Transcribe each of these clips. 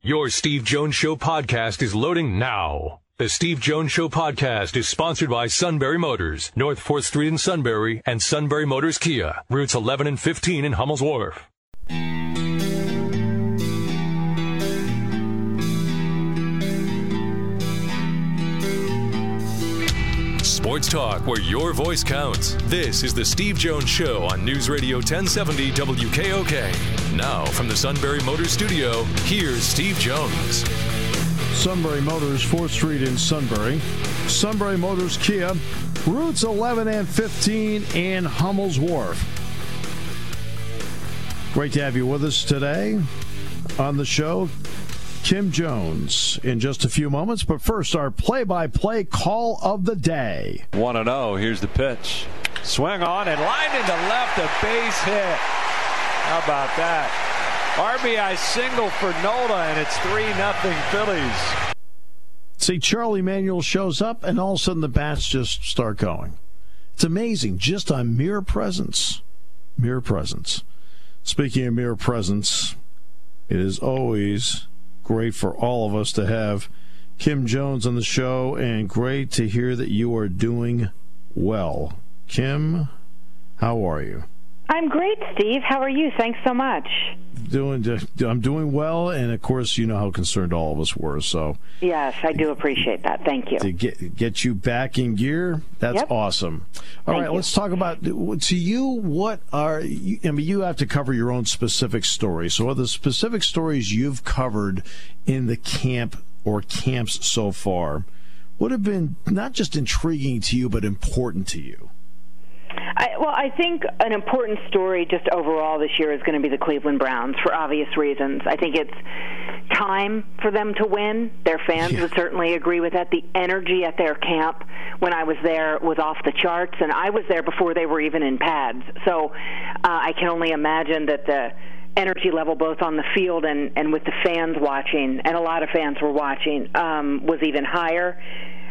Your Steve Jones Show podcast is loading now. The Steve Jones Show podcast is sponsored by Sunbury Motors, North 4th Street in Sunbury, and Sunbury Motors Kia, routes 11 and 15 in Hummel's Wharf. Sports talk where your voice counts. This is the Steve Jones Show on News Radio 1070 WKOK. Now from the Sunbury Motors Studio, here's Steve Jones. Sunbury Motors, 4th Street in Sunbury. Sunbury Motors Kia, routes 11 and 15 in Hummel's Wharf. Great to have you with us today on the show. Kim Jones in just a few moments, but first our play-by-play call of the day. 1-0, here's the pitch. Swing on and line into left, a base hit. How about that? RBI single for Nola, and it's 3-0 Phillies. See, Charlie Manuel shows up, and all of a sudden the bats just start going. It's amazing, just on mere presence. Mere presence. Speaking of mere presence, it is always great for all of us to have Kim Jones on the show, and great to hear that you are doing well. Kim, how are you? I'm great, Steve. How are you? Thanks so much. I'm doing well, and of course, you know how concerned all of us were. So yes, I do appreciate that. Thank you. To get you back in gear, that's awesome. All right, let's talk about, to you, what are you, I mean, you have to cover your own specific stories. So, what are the specific stories you've covered in the camp or camps so far would have been not just intriguing to you, but important to you? I think an important story just overall this year is going to be the Cleveland Browns for obvious reasons. I think it's time for them to win. Their fans would certainly agree with that. The energy at their camp when I was there was off the charts, and I was there before they were even in pads. So I can only imagine that the energy level both on the field and with the fans watching, and a lot of fans were watching, was even higher.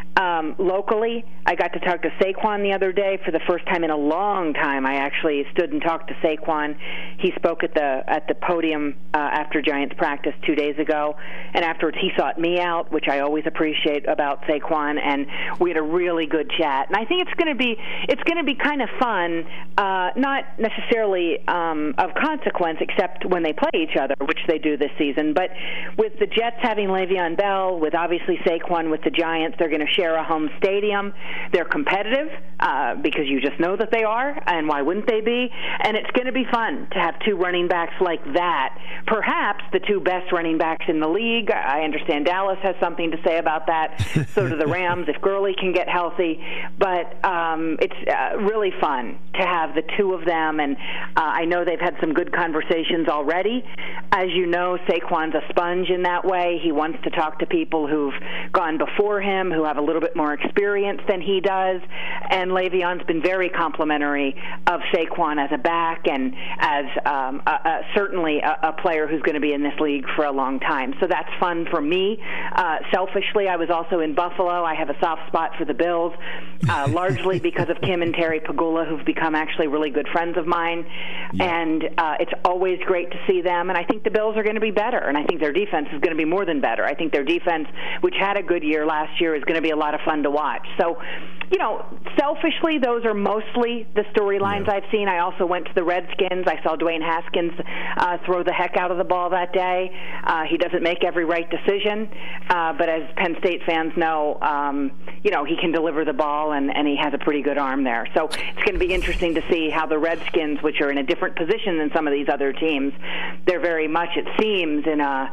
Locally, I got to talk to Saquon the other day for the first time in a long time. I actually stood and talked to Saquon. He spoke at the podium after Giants practice 2 days ago, and afterwards he sought me out, which I always appreciate about Saquon, and we had a really good chat. And I think it's going to be kind of fun, not necessarily of consequence, except when they play each other, which they do this season. But with the Jets having Le'Veon Bell, with obviously Saquon with the Giants, they're going to share a home stadium. They're competitive because you just know that they are, and why wouldn't they be? And it's going to be fun to have two running backs like that, perhaps the two best running backs in the league. I understand Dallas has something to say about that. So do the Rams if Gurley can get healthy. But it's really fun to have the two of them, and I know they've had some good conversations already. As you know, Saquon's a sponge in that way. He wants to talk to people who've gone before him, who have a little bit more experience than he does, and Le'Veon's been very complimentary of Saquon as a back and as certainly a player who's going to be in this league for a long time. So that's fun for me. Selfishly, I was also in Buffalo. I have a soft spot for the Bills, largely because of Kim and Terry Pagula, who've become actually really good friends of mine, and it's always great to see them, and I think the Bills are going to be better, and I think their defense is going to be more than better. I think their defense, which had a good year last year, is going to be a lot of fun to watch. So, you know, selfishly, those are mostly the storylines I've seen. I also went to the Redskins. I saw Dwayne Haskins throw the heck out of the ball that day. He doesn't make every right decision, but as Penn State fans know, you know, he can deliver the ball, and he has a pretty good arm there. So it's going to be interesting to see how the Redskins, which are in a different position than some of these other teams, they're very much, it seems, in a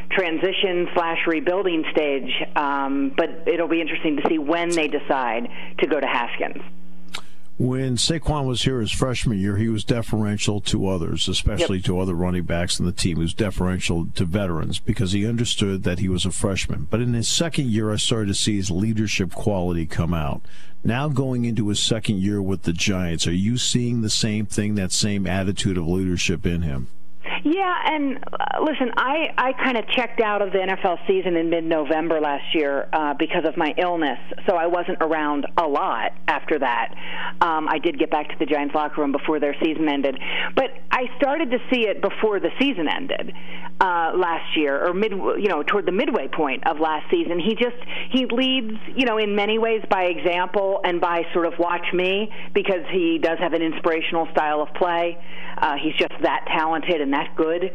transition/rebuilding stage, but it'll be interesting to see when they decide to go to Haskins. When Saquon was here his freshman year, he was deferential to others, especially to other running backs in the team. He was deferential to veterans because he understood that he was a freshman. But in his second year, I started to see his leadership quality come out. Now going into his second year with the Giants, are you seeing the same thing, that same attitude of leadership in him? Yeah, and listen, I kind of checked out of the NFL season in mid-November last year because of my illness, so I wasn't around a lot after that. I did get back to the Giants locker room before their season ended, but I started to see it before the season ended last year, or toward the midway point of last season. He leads, in many ways by example and by sort of watch me, because he does have an inspirational style of play. He's just that talented and that good.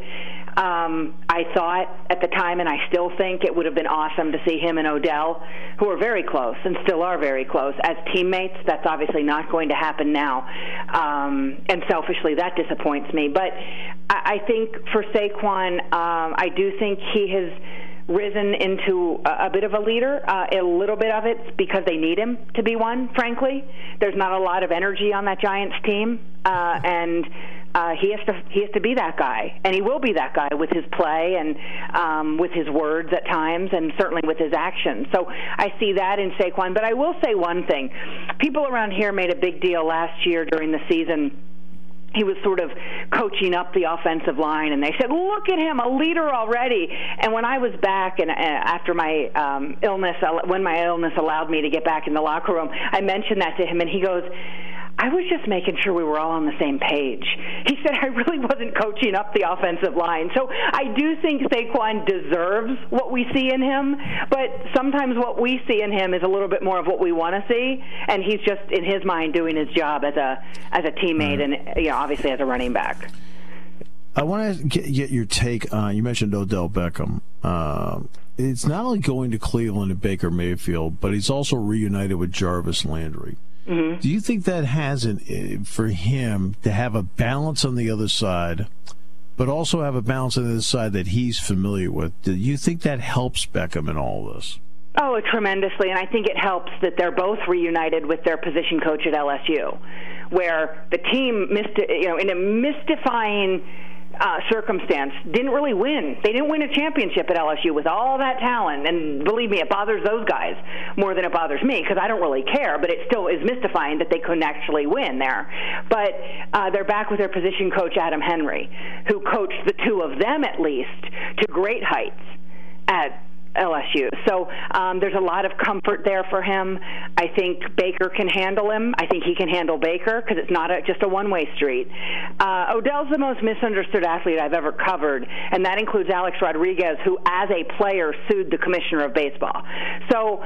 I thought at the time, and I still think, it would have been awesome to see him and Odell, who are very close and still are very close, as teammates. That's obviously not going to happen now. And selfishly, that disappoints me. But I think for Saquon, I do think he has risen into a bit of a leader. A little bit of it's because they need him to be one, frankly. There's not a lot of energy on that Giants team, and he has to be that guy, and he will be that guy with his play and with his words at times, and certainly with his actions. So I see that in Saquon. But I will say one thing. People around here made a big deal last year during the season. He was sort of coaching up the offensive line, and they said, look at him, a leader already. And when I was back, and after my illness, when my illness allowed me to get back in the locker room, I mentioned that to him, and he goes, I was just making sure we were all on the same page. He said, I really wasn't coaching up the offensive line. So I do think Saquon deserves what we see in him, but sometimes what we see in him is a little bit more of what we want to see, and he's just, in his mind, doing his job as a teammate and obviously as a running back. I want to get your take on, you mentioned Odell Beckham. It's not only going to Cleveland and Baker Mayfield, but he's also reunited with Jarvis Landry. Mm-hmm. Do you think that has for him to have a balance on the other side, but also have a balance on the other side that he's familiar with? Do you think that helps Beckham in all this? Oh, tremendously, and I think it helps that they're both reunited with their position coach at LSU, where the team, in a mystifying circumstance, didn't really win. They didn't win a championship at LSU with all that talent, and believe me, it bothers those guys more than it bothers me, because I don't really care, but it still is mystifying that they couldn't actually win there. But they're back with their position coach, Adam Henry, who coached the two of them, at least, to great heights at LSU. So there's a lot of comfort there for him. I think Baker can handle him. I think he can handle Baker, because it's not just a one-way street. Odell's the most misunderstood athlete I've ever covered, and that includes Alex Rodriguez, who as a player sued the commissioner of baseball. So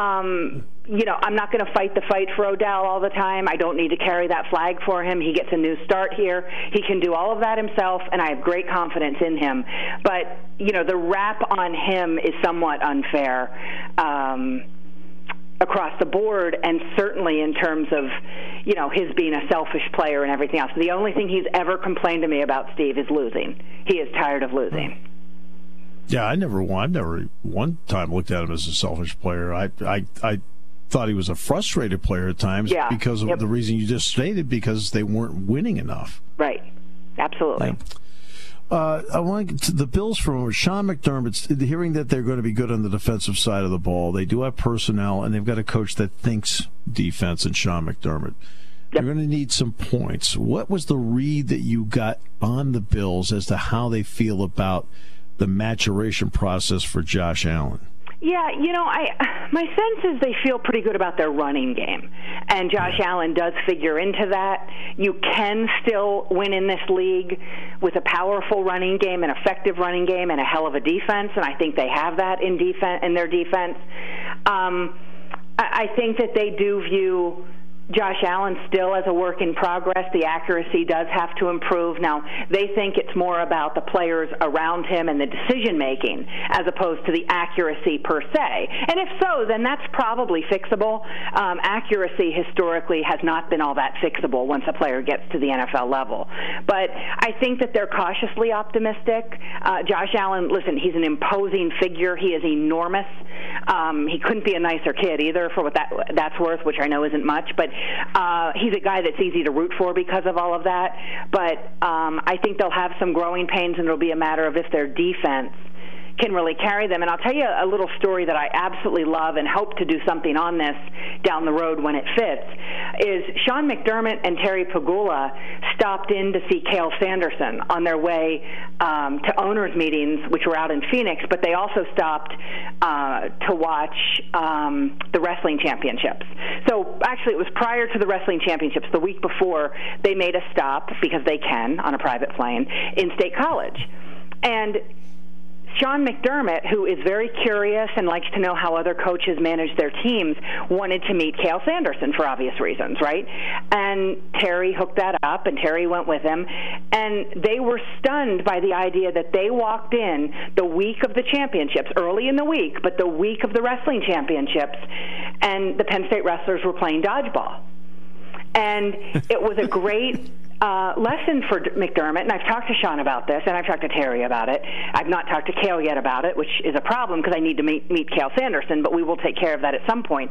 I'm not going to fight the fight for Odell all the time. I don't need to carry that flag for him. He gets a new start here. He can do all of that himself, and I have great confidence in him. But, the rap on him is somewhat unfair across the board, and certainly in terms of, his being a selfish player and everything else. The only thing he's ever complained to me about, Steve, is losing. He is tired of losing. Yeah, I've never one time looked at him as a selfish player. I thought he was a frustrated player at times because of the reason you just stated, because they weren't winning enough. Right. Absolutely. Yeah. I want to get to the Bills for Sean McDermott. Hearing that they're going to be good on the defensive side of the ball, they do have personnel, and they've got a coach that thinks defense in Sean McDermott. They're going to need some points. What was the read that you got on the Bills as to how they feel about the maturation process for Josh Allen? Yeah, my sense is they feel pretty good about their running game, and Josh Allen does figure into that. You can still win in this league with a powerful running game, an effective running game, and a hell of a defense, and I think they have that in their defense. I think that they do view Josh Allen still as a work in progress. The accuracy does have to improve. Now, they think it's more about the players around him and the decision-making as opposed to the accuracy per se. And if so, then that's probably fixable. Accuracy historically has not been all that fixable once a player gets to the NFL level. But I think that they're cautiously optimistic. Josh Allen, listen, he's an imposing figure. He is enormous. He couldn't be a nicer kid either, for what that's worth, which I know isn't much. But he's a guy that's easy to root for because of all of that. But I think they'll have some growing pains, and it'll be a matter of if their defense can really carry them. And I'll tell you a little story that I absolutely love and hope to do something on this down the road when it fits, is Sean McDermott and Terry Pegula stopped in to see Cael Sanderson on their way to owners' meetings, which were out in Phoenix, but they also stopped to watch the wrestling championships. So actually it was prior to the wrestling championships, the week before, they made a stop, because they can on a private plane, in State College. And Sean McDermott, who is very curious and likes to know how other coaches manage their teams, wanted to meet Cael Sanderson for obvious reasons, right? And Terry hooked that up, and Terry went with him. And they were stunned by the idea that they walked in the week of the championships, early in the week, but the week of the wrestling championships, and the Penn State wrestlers were playing dodgeball. And it was a great lesson for McDermott, and I've talked to Sean about this, and I've talked to Terry about it. I've not talked to Cael yet about it, which is a problem because I need to meet Cael Sanderson, but we will take care of that at some point.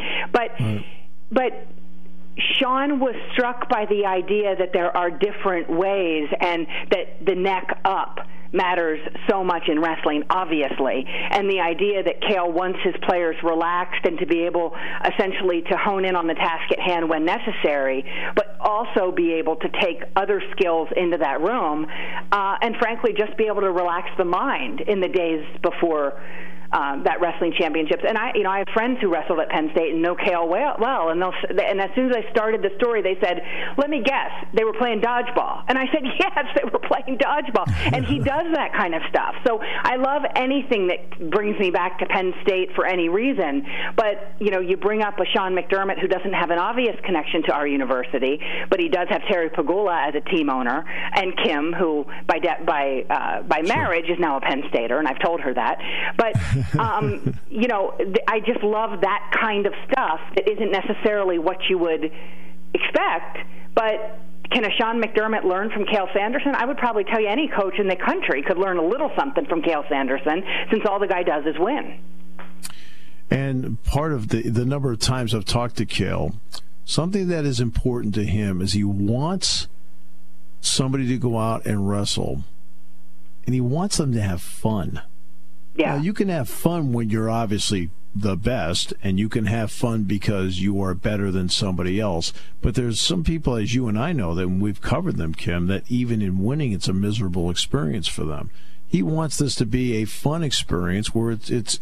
But Sean was struck by the idea that there are different ways, and that the neck up matters so much in wrestling, obviously, and the idea that Cael wants his players relaxed and to be able essentially to hone in on the task at hand when necessary, but also be able to take other skills into that room, and frankly just be able to relax the mind in the days before that wrestling championships. And I have friends who wrestled at Penn State and know Cael well, and as soon as I started the story, they said, "Let me guess, they were playing dodgeball." And I said, "Yes, they were playing dodgeball." And he does that kind of stuff. So I love anything that brings me back to Penn State for any reason. But you bring up a Sean McDermott who doesn't have an obvious connection to our university, but he does have Terry Pegula as a team owner, and Kim, who by marriage is now a Penn Stater, and I've told her that. But I just love that kind of stuff that isn't necessarily what you would expect, but can a Sean McDermott learn from Cael Sanderson? I would probably tell you any coach in the country could learn a little something from Cael Sanderson, since all the guy does is win. And part of the number of times I've talked to Cael, something that is important to him is he wants somebody to go out and wrestle, and he wants them to have fun. Yeah. Now, you can have fun when you're obviously the best, and you can have fun because you are better than somebody else. But there's some people, as you and I know, that when we've covered them, Kim, that even in winning, it's a miserable experience for them. He wants this to be a fun experience where it's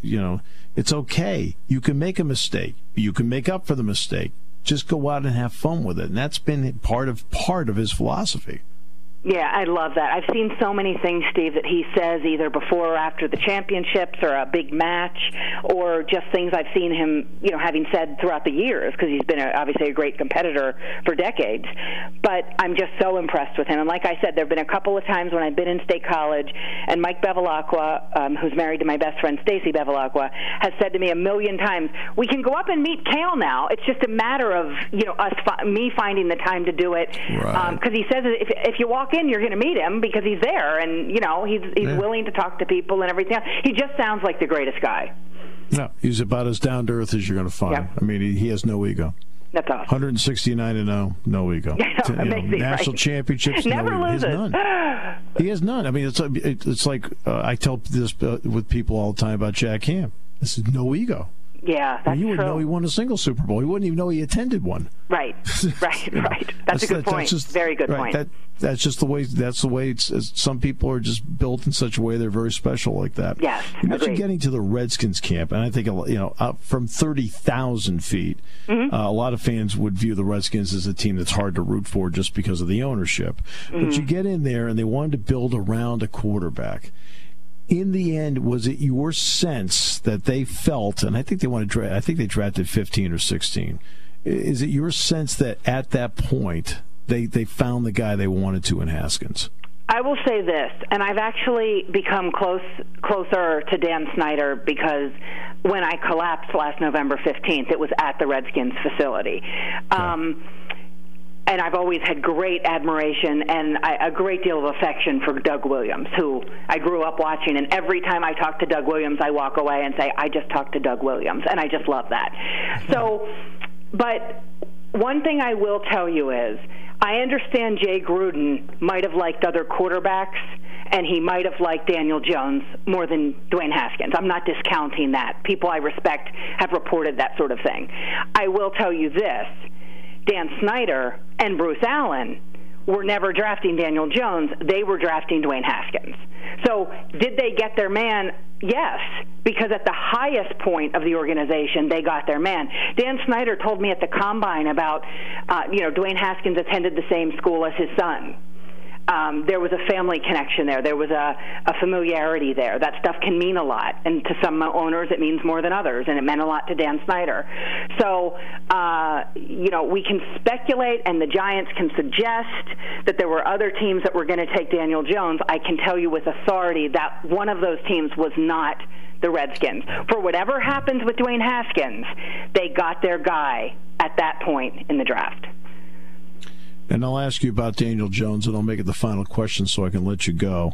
okay. You can make a mistake. You can make up for the mistake. Just go out and have fun with it. And that's been part of his philosophy. Yeah, I love that. I've seen so many things, Steve, that he says either before or after the championships or a big match, or just things I've seen him, having said throughout the years, because he's been obviously a great competitor for decades. But I'm just so impressed with him. And like I said, there have been a couple of times when I've been in State College, and Mike Bevilacqua, who's married to my best friend Stacy Bevilacqua, has said to me a million times, "We can go up and meet Cael now. It's just a matter of me finding the time to do it." Right. Because he says if you walk in, you're going to meet him because he's there, and he's willing to talk to people and everything else. He just sounds like the greatest guy. No, he's about as down to earth as you're going to find. Yeah. I mean, he has no ego. That's awesome. 169-0, no ego. Amazing, national right? championships, never loses. He has none. He has none. I mean, it's like I tell this with people all the time about Jack Ham. This is no ego. Yeah, that's you wouldn't know he won a single Super Bowl. You wouldn't even know he attended one. Right. That's a good point. Very good point. That's just the way. That's the way. Some people are just built in such a way they're very special like that. Yes. You mentioned getting to the Redskins camp, and I think up from 30,000 feet, a lot of fans would view the Redskins as a team that's hard to root for just because of the ownership. But you get in there, and they wanted to build around a quarterback. In the end, was it your sense that they felt, and I think they drafted 15 or 16. Is it your sense that at that point they found the guy they wanted to in Haskins? I will say this, and I've actually become closer to Dan Snyder because when I collapsed last November 15th, it was at the Redskins facility. Okay. And I've always had great admiration and a great deal of affection for Doug Williams, who I grew up watching. And every time I talk to Doug Williams, I walk away and say, I just talked to Doug Williams. And I just love that. So, but one thing I will tell you is, I understand Jay Gruden might have liked other quarterbacks, and he might have liked Daniel Jones more than Dwayne Haskins. I'm not discounting that. People I respect have reported that sort of thing. I will tell you this. Dan Snyder and Bruce Allen were never drafting Daniel Jones. They were drafting Dwayne Haskins. So did they get their man? Yes, because at the highest point of the organization, they got their man. Dan Snyder told me at the Combine about, Dwayne Haskins attended the same school as his son. There was a family connection there. There was a familiarity there. That stuff can mean a lot. And to some owners, it means more than others. And it meant a lot to Dan Snyder. So, we can speculate, and the Giants can suggest that there were other teams that were going to take Daniel Jones. I can tell you with authority that one of those teams was not the Redskins. For whatever happens with Dwayne Haskins, they got their guy at that point in the draft. And I'll ask you about Daniel Jones, and I'll make it the final question so I can let you go.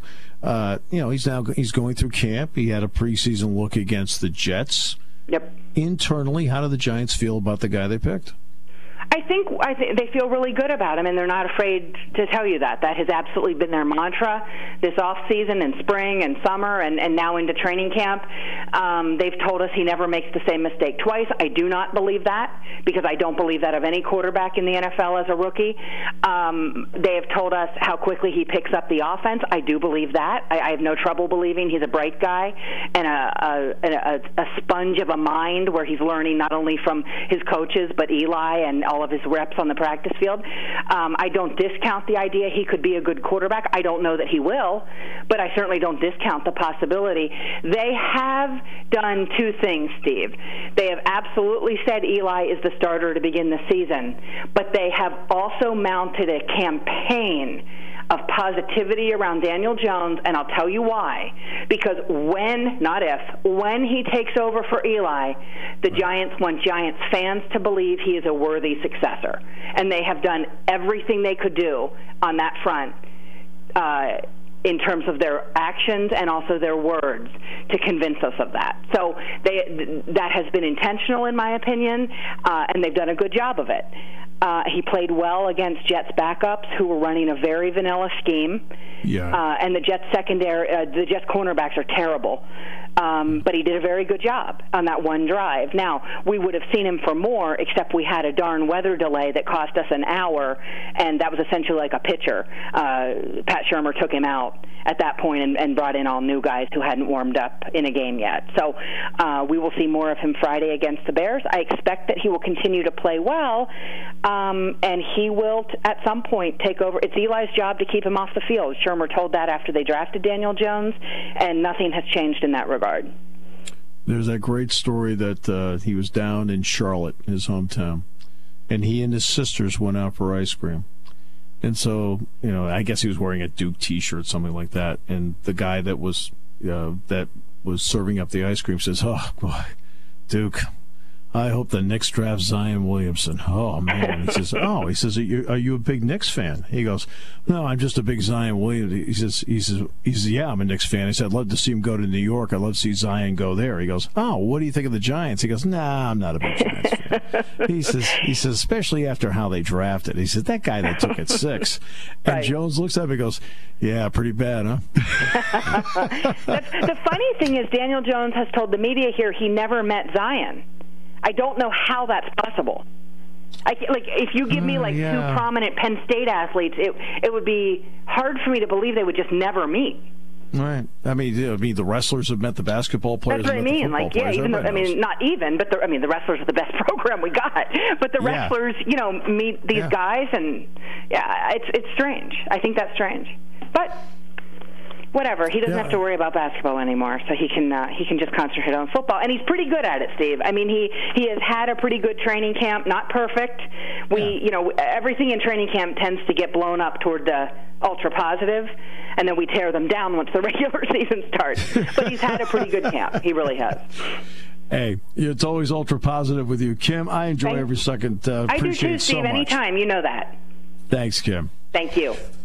He's going through camp. He had a preseason look against the Jets. Yep. Internally, how do the Giants feel about the guy they picked? I think they feel really good about him, and they're not afraid to tell you that. That has absolutely been their mantra this off-season and spring and summer and now into training camp. They've told us he never makes the same mistake twice. I do not believe that, because I don't believe that of any quarterback in the NFL as a rookie. They have told us how quickly he picks up the offense. I do believe that. I have no trouble believing he's a bright guy and a sponge of a mind where he's learning not only from his coaches but Eli and all of his reps on the practice field. I don't discount the idea he could be a good quarterback. I don't know that he will, but I certainly don't discount the possibility. They have done two things, Steve. They have absolutely said Eli is the starter to begin the season, but they have also mounted a campaign of positivity around Daniel Jones, and I'll tell you why. Because when he takes over for Eli, the Giants want Giants fans to believe he is a worthy successor. And they have done everything they could do on that front in terms of their actions and also their words to convince us of that. So that has been intentional, in my opinion, and they've done a good job of it. He played well against Jets backups who were running a very vanilla scheme. Yeah. And the Jets the Jets cornerbacks are terrible. But he did a very good job on that one drive. Now, we would have seen him for more, except we had a darn weather delay that cost us an hour, and that was essentially like a pitcher. Pat Shurmur took him out at that point and brought in all new guys who hadn't warmed up in a game yet. So we will see more of him Friday against the Bears. I expect that he will continue to play well, and he will, at some point, take over. It's Eli's job to keep him off the field. Shurmur told that after they drafted Daniel Jones, and nothing has changed in that regard. There's that great story that he was down in Charlotte, his hometown, and he and his sisters went out for ice cream. And so, I guess he was wearing a Duke T-shirt, something like that. And the guy that was serving up the ice cream says, "Oh boy, Duke, I hope the Knicks draft Zion Williamson." Oh man, he says, "Are you a big Knicks fan?" He goes, "No, I'm just a big Zion Williamson." He says, "Yeah, I'm a Knicks fan." He said, "I'd love to see him go to New York. I'd love to see Zion go there." He goes, "Oh, what do you think of the Giants?" He goes, "Nah, I'm not a big Giants fan." He says, especially after how they drafted. He said, "That guy they took at 6. And right. Jones looks at him and goes, "Yeah, pretty bad, huh?" The funny thing is, Daniel Jones has told the media here he never met Zion. I don't know how that's possible. If you give me two prominent Penn State athletes, it would be hard for me to believe they would just never meet. Right. I mean, the wrestlers have met the basketball players. That's what I mean. But the wrestlers are the best program we got. But the wrestlers, meet these guys, and it's strange. I think that's strange. But whatever. He doesn't have to worry about basketball anymore, so he can just concentrate on football, and he's pretty good at it, Steve. I mean, he has had a pretty good training camp. Not perfect. Everything in training camp tends to get blown up toward the ultra positive, and then we tear them down once the regular season starts. But he's had a pretty good camp. He really has. Hey, it's always ultra positive with you, Kim. I enjoy every second. I do too, Steve. Anytime, you know that. Thanks, Kim. Thank you.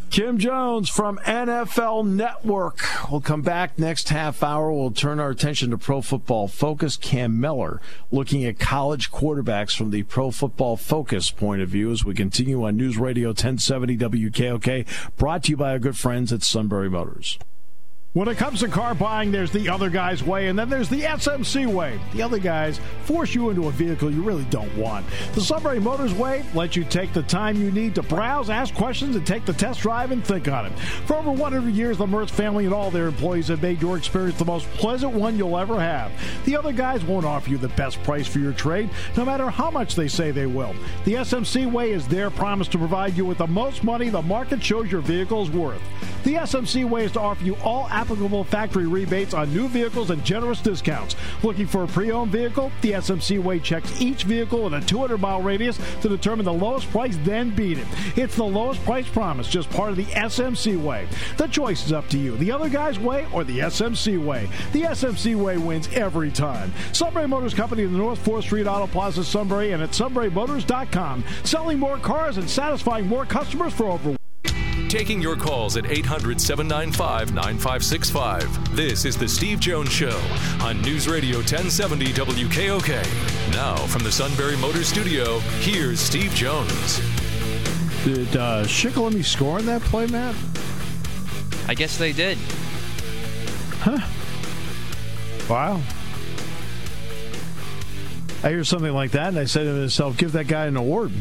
Kim Jones from NFL Network. We'll come back next half hour. We'll turn our attention to Pro Football Focus. Cam Miller looking at college quarterbacks from the Pro Football Focus point of view as we continue on News Radio 1070 WKOK, brought to you by our good friends at Sunbury Motors. When it comes to car buying, there's the other guy's way, and then there's the SMC way. The other guys force you into a vehicle you really don't want. The Sunbury Motors way lets you take the time you need to browse, ask questions, and take the test drive and think on it. For over 100 years, the Mertz family and all their employees have made your experience the most pleasant one you'll ever have. The other guys won't offer you the best price for your trade, no matter how much they say they will. The SMC way is their promise to provide you with the most money the market shows your vehicle is worth. The SMC way is to offer you all applicable factory rebates on new vehicles and generous discounts. Looking for a pre-owned vehicle? The SMC way checks each vehicle in a 200-mile radius to determine the lowest price, then beat it. It's the lowest price promise, just part of the SMC way. The choice is up to you. The other guy's way or the SMC way. The SMC way wins every time. Sunbury Motors Company in the North 4th Street Auto Plaza, Sunbury, and at sunburymotors.com. Selling more cars and satisfying more customers for over. Taking your calls at 800-795-9565. This is the Steve Jones Show on News Radio 1070 WKOK. Now from the Sunbury Motors Studio, here's Steve Jones. Did Shikellamy score in that play, Matt? I guess they did. Huh. Wow. I hear something like that, and I said to myself, give that guy an award.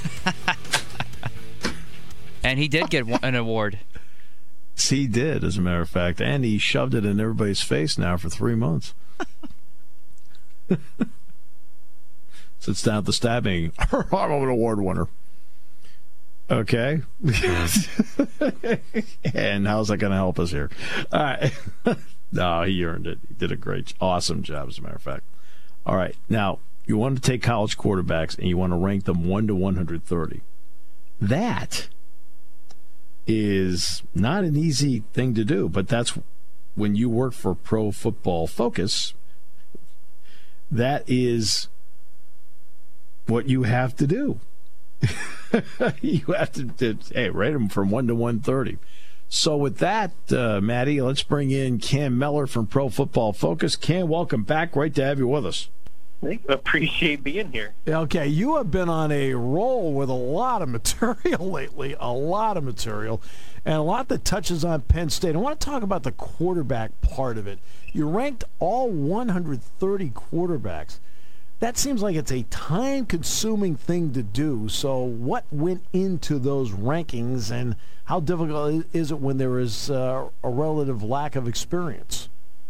And he did get an award. He did, as a matter of fact. And he shoved it in everybody's face now for 3 months. Sits down at the stabbing. I'm an award winner. Okay. And how's that going to help us here? All right. No, he earned it. He did a awesome job, as a matter of fact. All right. Now, you want to take college quarterbacks and you want to rank them 1 to 130. That is not an easy thing to do, but that's when you work for Pro Football Focus, that is what you have to do. You have to rate them from 1 to 130. So with that, Maddie, let's bring in Cam Miller from Pro Football Focus. Cam, welcome back. Great to have you with us. I appreciate being here. Okay, you have been on a roll with a lot of material lately, a lot of material, and a lot that touches on Penn State. I want to talk about the quarterback part of it. You ranked all 130 quarterbacks. That seems like it's a time-consuming thing to do. So what went into those rankings, and how difficult is it when there is a relative lack of experience?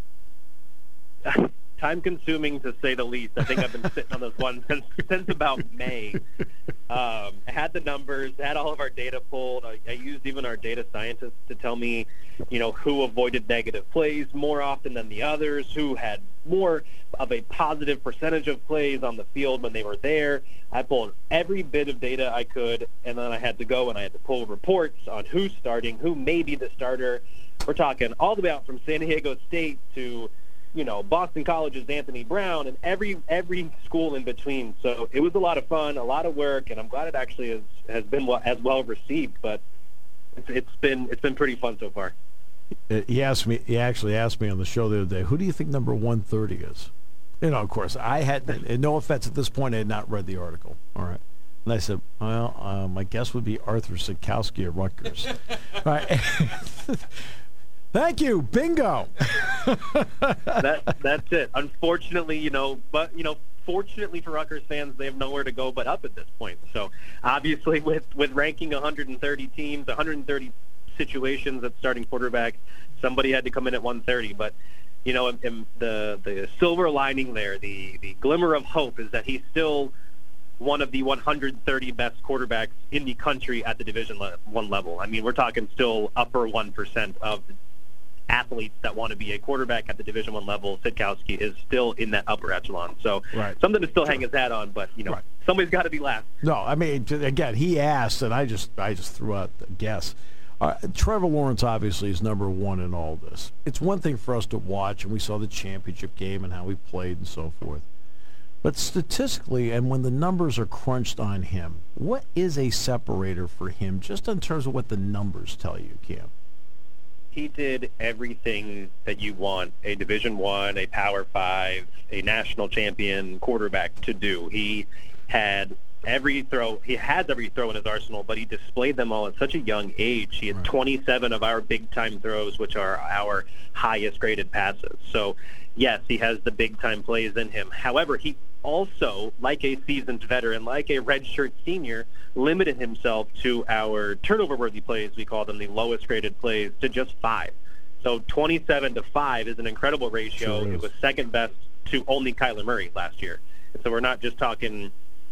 Time-consuming, to say the least. I think I've been sitting on this one since about May. I had the numbers, had all of our data pulled. I used even our data scientists to tell me, who avoided negative plays more often than the others, who had more of a positive percentage of plays on the field when they were there. I pulled every bit of data I could, and then I had to go and I had to pull reports on who's starting, who may be the starter. We're talking all the way out from San Diego State to Boston College's Anthony Brown, and every school in between. So it was a lot of fun, a lot of work, and I'm glad it actually has been as well received. But it's been pretty fun so far. He actually asked me on the show the other day, who do you think number 130 is? Of course, I had, and no offense at this point, I had not read the article. All right. And I said, well, my guess would be Arthur Sitkowski at Rutgers. All right. Thank you. Bingo. That's it. Unfortunately, fortunately for Rutgers fans, they have nowhere to go but up at this point. So obviously with ranking 130 teams, 130 situations at starting quarterback, somebody had to come in at 130. But, and the silver lining there, the glimmer of hope is that he's still one of the 130 best quarterbacks in the country at the Division I level. I mean, we're talking still upper 1% of the athletes that want to be a quarterback at the Division I level. Sitkowski is still in that upper echelon. So something to still hang his hat on, but somebody's got to be last. No, I mean, again, he asked, and I just threw out the guess. Trevor Lawrence obviously is number one in all this. It's one thing for us to watch, and we saw the championship game and how he played and so forth. But statistically, and when the numbers are crunched on him, what is a separator for him, just in terms of what the numbers tell you, Cam? He did everything that you want a Division I, a Power 5, a national champion quarterback to do. He had every throw in his arsenal, but he displayed them all at such a young age. He had 27 of our big-time throws, which are our highest-graded passes. So, yes, he has the big-time plays in him. However, he also, like a seasoned veteran, like a redshirt senior, limited himself to our turnover-worthy plays, we call them the lowest-graded plays, to just 5. So 27 to 5 is an incredible ratio. Sure is. It was second best to only Kyler Murray last year. And so we're not just talking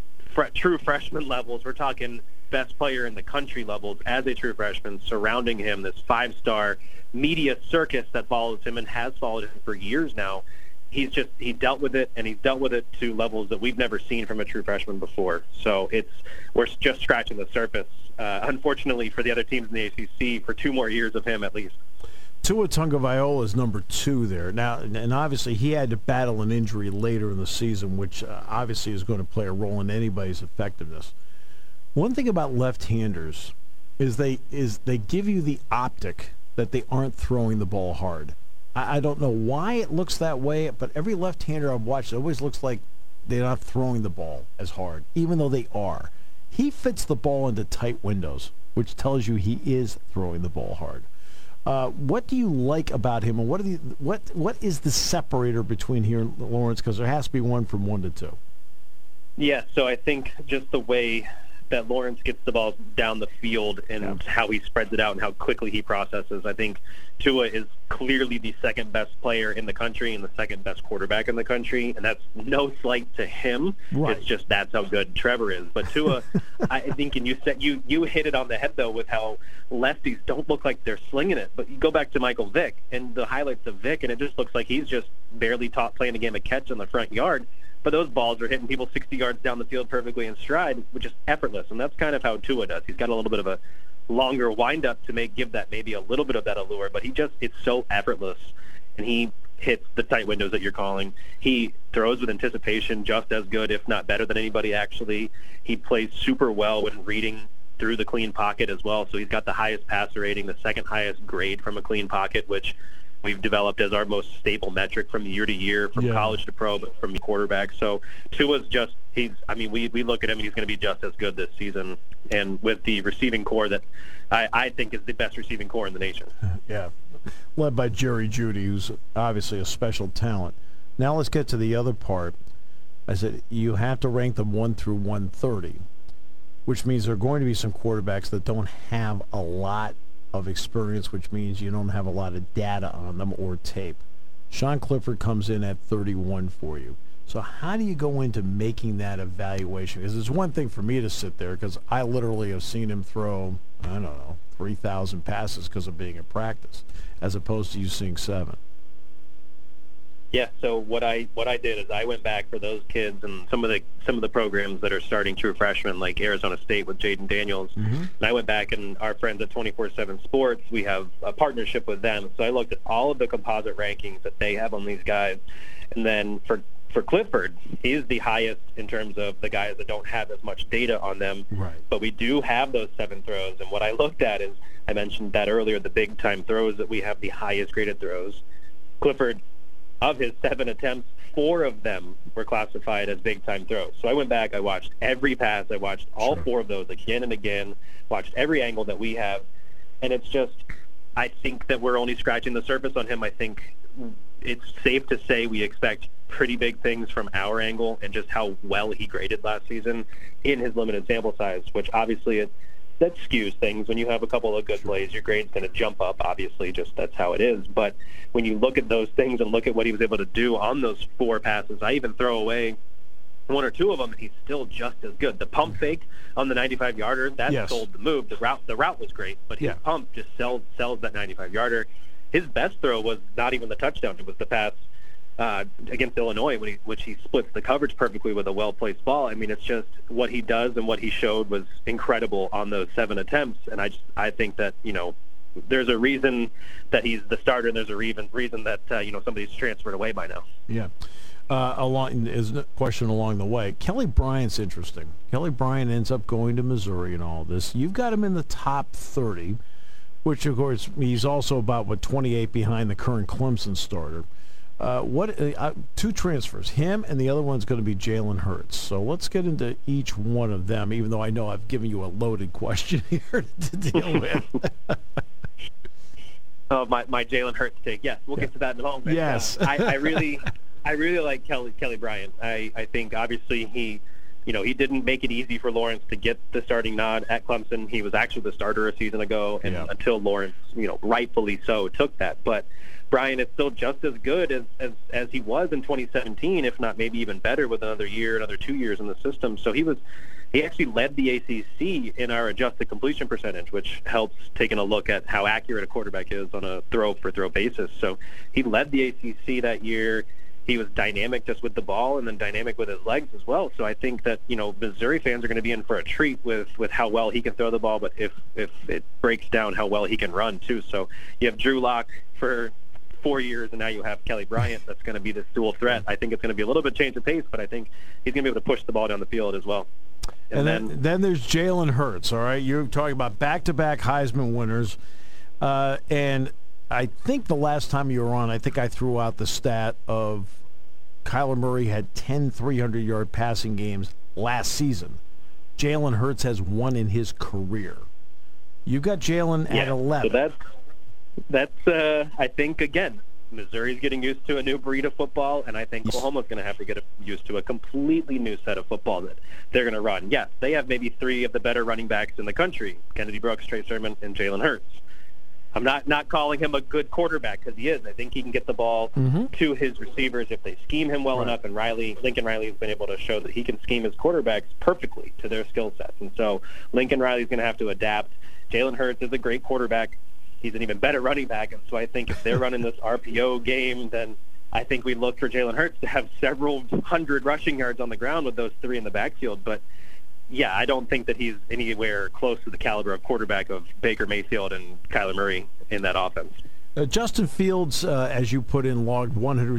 true freshman levels. We're talking best player in the country levels as a true freshman, surrounding him, this 5-star media circus that follows him and has followed him for years now. He dealt with it, and he's dealt with it to levels that we've never seen from a true freshman before. So we're just scratching the surface, unfortunately, for the other teams in the ACC for 2 more years of him at least. Tua Tagovailoa is number 2 there. Now, and obviously he had to battle an injury later in the season, which obviously is going to play a role in anybody's effectiveness. One thing about left-handers is they give you the optic that they aren't throwing the ball hard. I don't know why it looks that way, but every left-hander I've watched, it always looks like they're not throwing the ball as hard, even though they are. He fits the ball into tight windows, which tells you he is throwing the ball hard. What do you like about him, and what is the separator between here and Lawrence? Because there has to be one from 1 to 2. Yeah, so I think just the way that Lawrence gets the ball down the field and how he spreads it out and how quickly he processes. I think Tua is clearly the second best player in the country and the second best quarterback in the country, and that's no slight to him. Right. It's just that's how good Trevor is. But Tua, I think, and you hit it on the head, though, with how lefties don't look like they're slinging it. But you go back to Michael Vick and the highlights of Vick, and it just looks like he's just barely playing a game of catch in the front yard. But those balls are hitting people 60 yards down the field perfectly in stride, which is effortless. And that's kind of how Tua does. He's got a little bit of a longer windup to give that maybe a little bit of that allure, but it's so effortless. And he hits the tight windows that you're calling. He throws with anticipation just as good, if not better than anybody actually. He plays super well when reading through the clean pocket as well. So he's got the highest passer rating, the second highest grade from a clean pocket, which we've developed as our most stable metric from year to year, from college to pro, but from quarterback. So Tua's we look at him and he's going to be just as good this season. And with the receiving core that I think is the best receiving core in the nation. Yeah, led by Jerry Jeudy, who's obviously a special talent. Now let's get to the other part. I said you have to rank them 1 through 130, which means there are going to be some quarterbacks that don't have a lot of experience, which means you don't have a lot of data on them or tape. Sean Clifford comes in at 31 for you. So how do you go into making that evaluation? Because it's one thing for me to sit there, because I literally have seen him throw, 3,000 passes because of being in practice, as opposed to you seeing 7. Yeah, so what I did is I went back for those kids and some of the programs that are starting true freshmen, like Arizona State with Jaden Daniels. Mm-hmm. And I went back, and our friends at 24/7 Sports, we have a partnership with them. So I looked at all of the composite rankings that they have on these guys. And then for Clifford, he's the highest in terms of the guys that don't have as much data on them. Right. But we do have those 7 throws. And what I looked at is, I mentioned that earlier, the big-time throws, that we have the highest graded throws. Clifford, of his 7 attempts, 4 of them were classified as big-time throws. So I went back, I watched every pass, I watched all 4 of those again and again, watched every angle that we have, and it's just, I think that we're only scratching the surface on him. I think it's safe to say we expect pretty big things from our angle and just how well he graded last season in his limited sample size, which obviously that skews things. When you have a couple of good plays, your grade's going to jump up, obviously, just that's how it is. But when you look at those things and look at what he was able to do on those 4 passes, I even throw away 1 or 2 of them, he's still just as good. The pump fake on the 95-yarder, that sold the move. The route was great, but his pump just sells that 95-yarder. His best throw was not even the touchdown. It was the pass against Illinois, which he splits the coverage perfectly with a well-placed ball. I mean, it's just what he does and what he showed was incredible on those 7 attempts. And I think that, there's a reason that he's the starter, and there's a reason that, somebody's transferred away by now. Yeah. question along the way. Kelly Bryant's interesting. Kelly Bryant ends up going to Missouri and all this. You've got him in the top 30, which of course he's also about 28 behind the current Clemson starter. Two transfers, him and the other one's going to be Jalen Hurts. So let's get into each one of them, even though I know I've given you a loaded question here to deal with. Oh, my Jalen Hurts take. Yes, we'll get to that in a moment. Yes. I really like Kelly Bryant. I think obviously he didn't make it easy for Lawrence to get the starting nod at Clemson. He was actually the starter a season ago, and until Lawrence, rightfully so, took that. But Bryant is still just as good as he was in 2017, if not maybe even better with another 2 years in the system. So he actually led the ACC in our adjusted completion percentage, which helps taking a look at how accurate a quarterback is on a throw-for-throw basis. So he led the ACC that year. He was dynamic just with the ball and then dynamic with his legs as well. So I think that, Missouri fans are going to be in for a treat with how well he can throw the ball, but if it breaks down how well he can run too. So you have Drew Lock for 4 years, and now you have Kelly Bryant that's going to be this dual threat. I think it's going to be a little bit change of pace, but I think he's going to be able to push the ball down the field as well. And then there's Jalen Hurts, all right? You're talking about back-to-back Heisman winners. And I think the last time you were on, I think I threw out the stat of Kyler Murray had 10 300-yard passing games last season. Jalen Hurts has one in his career. You've got Jalen at 11. So that's I think, again, Missouri's getting used to a new breed of football, and I think Oklahoma's going to have to get used to a completely new set of football that they're going to run. Yes, they have maybe three of the better running backs in the country, Kennedy Brooks, Trey Sermon, and Jalen Hurts. I'm not calling him a good quarterback because he is. I think he can get the ball to his receivers if they scheme him well enough, and Lincoln Riley has been able to show that he can scheme his quarterbacks perfectly to their skill sets. And so Lincoln Riley's going to have to adapt. Jalen Hurts is a great quarterback. He's an even better running back, and so I think if they're running this RPO game, then I think we look for Jalen Hurts to have several hundred rushing yards on the ground with those three in the backfield. But, yeah, I don't think that he's anywhere close to the caliber of quarterback of Baker Mayfield and Kyler Murray in that offense. Justin Fields, as you put in, logged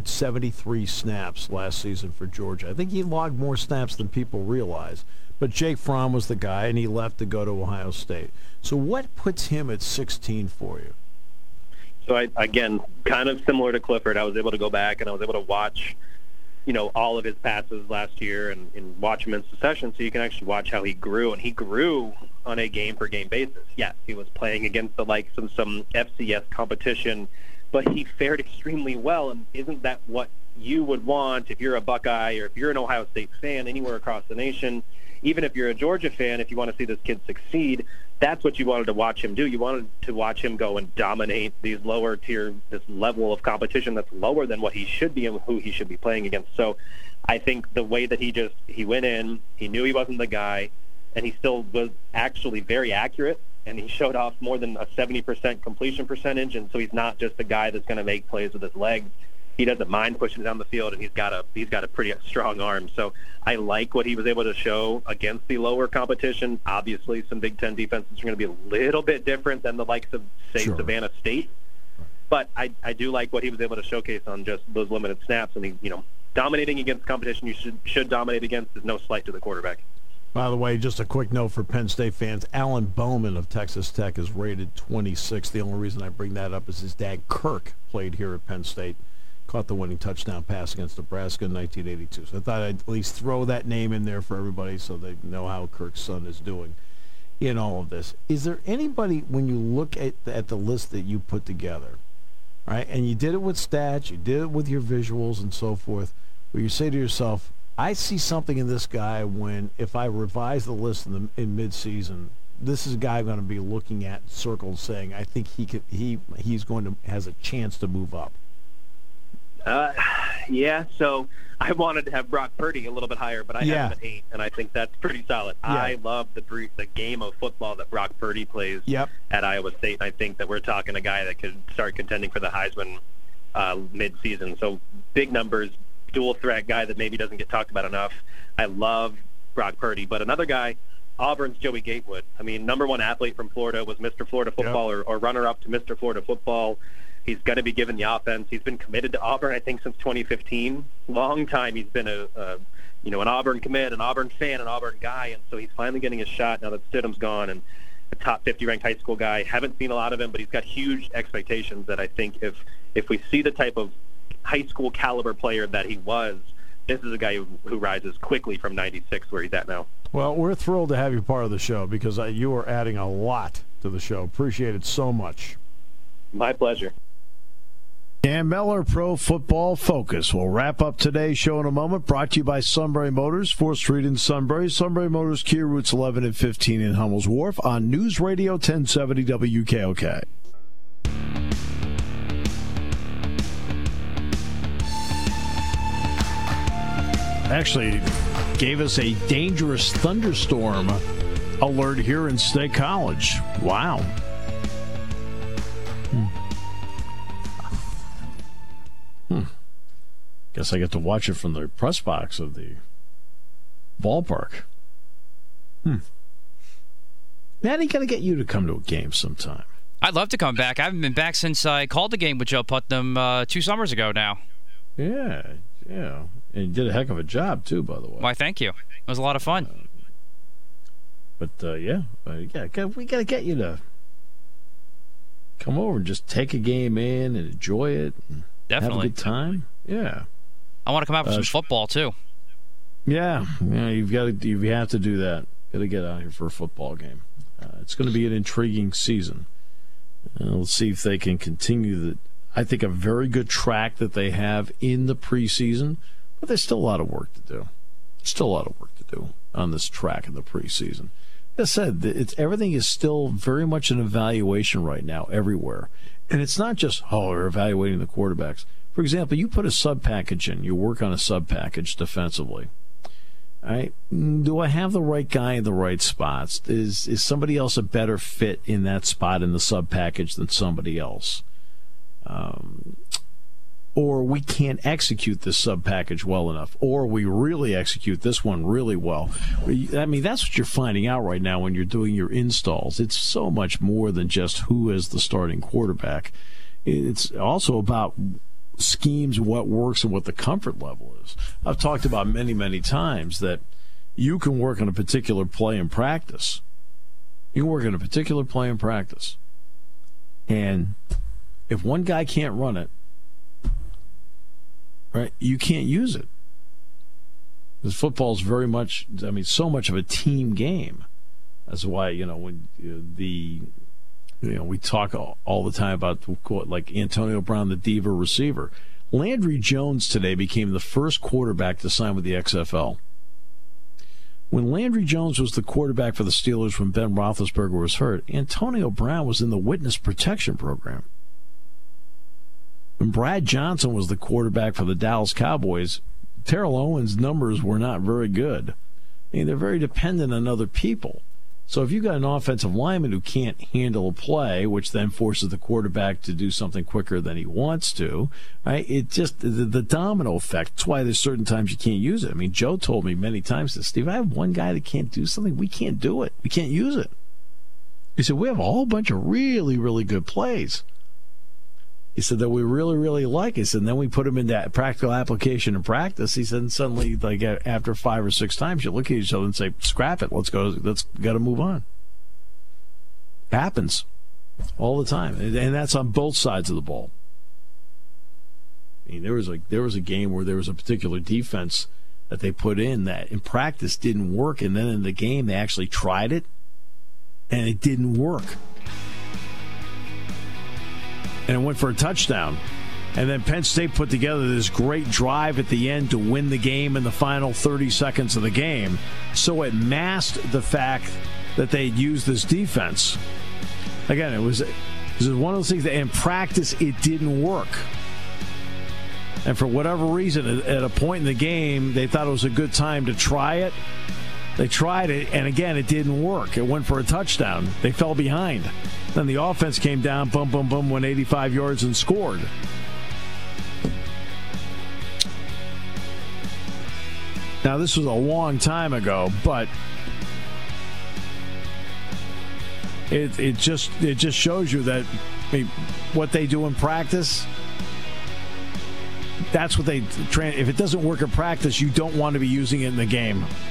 173 snaps last season for Georgia. I think he logged more snaps than people realize. But Jake Fromm was the guy, and he left to go to Ohio State. So what puts him at 16 for you? So, again, kind of similar to Clifford, I was able to go back and I was able to watch, all of his passes last year and watch him in succession so you can actually watch how he grew. And he grew on a game-per-game basis. Yes, he was playing against the likes of some FCS competition, but he fared extremely well. And isn't that what you would want if you're a Buckeye or if you're an Ohio State fan anywhere across the nation? Even if you're a Georgia fan, if you want to see this kid succeed, that's what you wanted to watch him do. You wanted to watch him go and dominate these lower tier, this level of competition that's lower than what he should be and who he should be playing against. So I think the way that he went in, he knew he wasn't the guy, and he still was actually very accurate, and he showed off more than a 70% completion percentage, and so he's not just the guy that's going to make plays with his legs. He doesn't mind pushing it down the field, and he's got a pretty strong arm. So I like what he was able to show against the lower competition. Obviously, some Big Ten defenses are going to be a little bit different than the likes of, say, Savannah State. But I do like what he was able to showcase on just those limited snaps. And he, dominating against competition you should dominate against is no slight to the quarterback. By the way, just a quick note for Penn State fans. Alan Bowman of Texas Tech is rated 26. The only reason I bring that up is his dad, Kirk, played here at Penn State. Caught the winning touchdown pass against Nebraska in 1982. So I thought I'd at least throw that name in there for everybody so they know how Kirk's son is doing in all of this. Is there anybody, when you look at the list that you put together, right, and you did it with stats, you did it with your visuals and so forth, where you say to yourself, I see something in this guy when, if I revise the list in midseason, this is a guy I'm going to be looking at circled saying, I think has a chance to move up. Yeah, so I wanted to have Brock Purdy a little bit higher, but I have him at 8, and I think that's pretty solid. Yeah. I love the game of football that Brock Purdy plays at Iowa State, and I think that we're talking a guy that could start contending for the Heisman mid-season. So big numbers, dual threat guy that maybe doesn't get talked about enough. I love Brock Purdy, but another guy, Auburn's Joey Gatewood. I mean, #1 athlete from Florida, was Mr. Florida football or runner-up to Mr. Florida football. He's going to be given the offense. He's been committed to Auburn, I think, since 2015. Long time he's been an Auburn commit, an Auburn fan, an Auburn guy, and so he's finally getting his shot now that Stidham's gone, and a top 50 ranked high school guy. Haven't seen a lot of him, but he's got huge expectations that I think if we see the type of high school caliber player that he was, this is a guy who rises quickly from 96 where he's at now. Well, we're thrilled to have you part of the show because you are adding a lot to the show. Appreciate it so much. My pleasure. Dan Miller, Pro Football Focus. We'll wrap up today's show in a moment. Brought to you by Sunbury Motors, 4th Street in Sunbury. Sunbury Motors, Kia, routes 11 and 15 in Hummel's Wharf on News Radio 1070 WKOK. Actually, gave us a dangerous thunderstorm alert here in State College. Wow. Guess I get to watch it from the press box of the ballpark. Maddie, got to get you to come to a game sometime. I'd love to come back. I haven't been back since I called the game with Joe Putnam 2 summers ago now. Yeah. And you did a heck of a job, too, by the way. Why, thank you. It was a lot of fun. We got to get you to come over and just take a game in and enjoy it. And definitely. Have a good time. Yeah. I want to come out for some football, too. Yeah, you have to do that. Got to get out here for a football game. It's going to be an intriguing season. Let's see if they can continue I think a very good track that they have in the preseason, but there's still a lot of work to do. Still a lot of work to do on this track in the preseason. Like I said, everything is still very much an evaluation right now everywhere. And it's not just, we're evaluating the quarterbacks. For example, you put a sub-package in. You work on a sub-package defensively. All right? Do I have the right guy in the right spots? Is somebody else a better fit in that spot in the sub-package than somebody else? Or we can't execute this sub-package well enough. Or we really execute this one really well. I mean, that's what you're finding out right now when you're doing your installs. It's so much more than just who is the starting quarterback. It's also about schemes, what works, and what the comfort level is. I've talked about many, many times that you can work on a particular play in practice. You can work on a particular play in practice. And if one guy can't run it, right, you can't use it. Because football is very much, so much of a team game. That's why, when we talk all the time about, like, Antonio Brown, the diva receiver. Landry Jones today became the first quarterback to sign with the XFL. When Landry Jones was the quarterback for the Steelers when Ben Roethlisberger was hurt, Antonio Brown was in the witness protection program. When Brad Johnson was the quarterback for the Dallas Cowboys, Terrell Owens' numbers were not very good. They're very dependent on other people. So if you've got an offensive lineman who can't handle a play, which then forces the quarterback to do something quicker than he wants to, right? It just, the domino effect. That's why there's certain times you can't use it. Joe told me many times that, Steve, I have one guy that can't do something. We can't do it. We can't use it. He said, we have a whole bunch of really, really good plays. He said that we really, really like it. And then we put them in that practical application and practice. He said, and suddenly, like after 5 or 6 times, you look at each other and say, scrap it. Let's go. Let's got to move on. It happens all the time. And that's on both sides of the ball. There was a game where there was a particular defense that they put in that in practice didn't work. And then in the game, they actually tried it and it didn't work. And it went for a touchdown. And then Penn State put together this great drive at the end to win the game in the final 30 seconds of the game. So it masked the fact that they'd used this defense. Again, it was one of those things that in practice it didn't work. And for whatever reason, at a point in the game, they thought it was a good time to try it. They tried it, and again, it didn't work. It went for a touchdown. They fell behind. Then the offense came down, boom, boom, boom, went 85 yards and scored. Now, this was a long time ago, but it just shows you that I mean, what they do in practice, that's what they train. If it doesn't work in practice, you don't want to be using it in the game.